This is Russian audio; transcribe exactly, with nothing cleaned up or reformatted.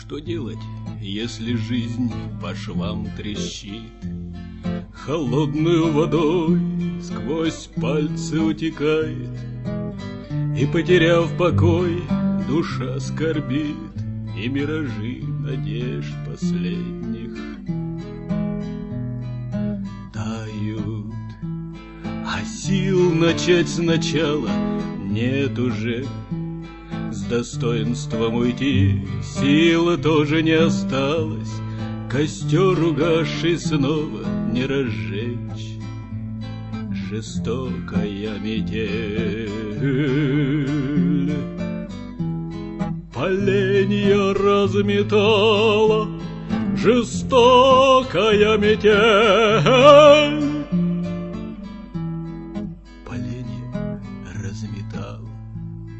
Что делать, если жизнь по швам трещит? Холодную водой сквозь пальцы утекает, и, потеряв покой, душа скорбит, и миражи надежд последних тают. А сил начать сначала нет уже, с достоинством уйти силы тоже не осталось, костер угасший снова не разжечь. Жестокая метель поленья разметала, жестокая метель поленья разметала.